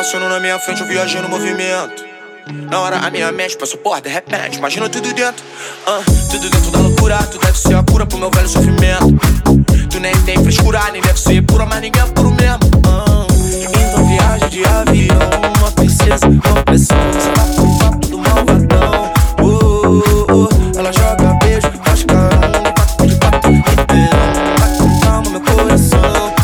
passando na minha frente, eu viajei no movimento. Na hora a minha mente passou, porra, de repente, imagina tudo dentro. Tudo dentro da loucura, tu deve ser a cura pro meu velho sofrimento. Tu nem tem frescura, nem deve ser pura, mas ninguém é puro mesmo. Então viaja de avião, uma princesa, uma pressão. Você tá com o papo do malvadão. Ela joga beijo, faz carão, de quatro, inteirão. Vai com calma, meu coração.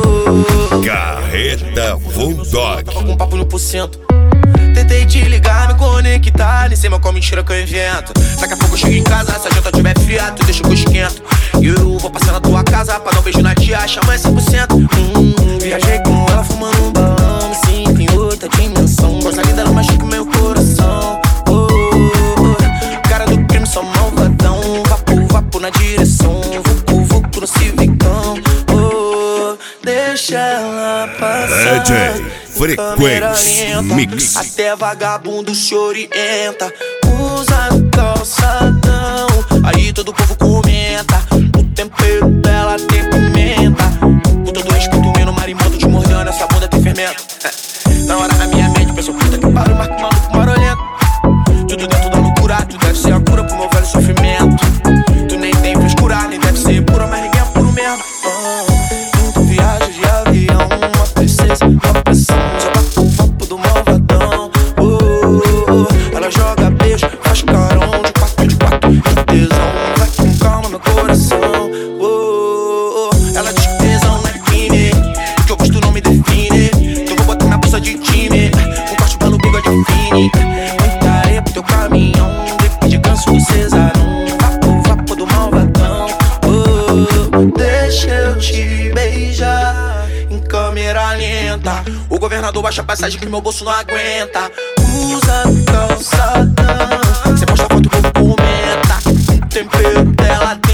Carreta Bulldog. Tava com papo 1%. Tentei te ligar, me conectar, nem sei mal qual mentira que eu invento. Daqui a pouco eu chego em casa, se a janta tiver fria, tu deixa que eu esquento. E eu vou passar na tua casa pra dar um beijo na tia, chama 100%. Viajei com ela fumando um balão, me sinto em outra dimensão. Coisa linda, ela machuca o meu coração. Cara do crime, só malvadão. Vapo na direção, vucu no civicão. Deixa ela passar. DJ Frequência Mix. Até vagabundo se orienta. Usa calçadão, aí todo o povo comenta. O tempero dela tem pimenta. Com todo respeito, menino marimbondo te mordendo, essa bunda tem fermento. Na hora a minha mente pensou, puta que pariu, marca maluco marolento. Tudo dentro da loucura, tu deve ser a cura pro meu velho sofrimento. Tu nem tem frescura, nem deve ser pura, mas ninguém é puro mesmo. Tu viaja de avião, uma princesa, uma pressão. Joga o papo do malvadão. Ela joga beijo, faz carão, de quatro, de tesão. Vai com calma, meu coração. Ela diz que tesão não é crime, que eu gosto não me define. Então vou botar minha bolsa de time, um corte pelo bigode afine. Muita areia pro teu caminhão, de ganso do cesarão. Vapo do malvadão. Deixa eu te beijar em câmera lenta. O governador baixa a passagem que meu bolso não aguenta. Usa calçadão, cê posta foto, o povo comenta. O tempero dela tem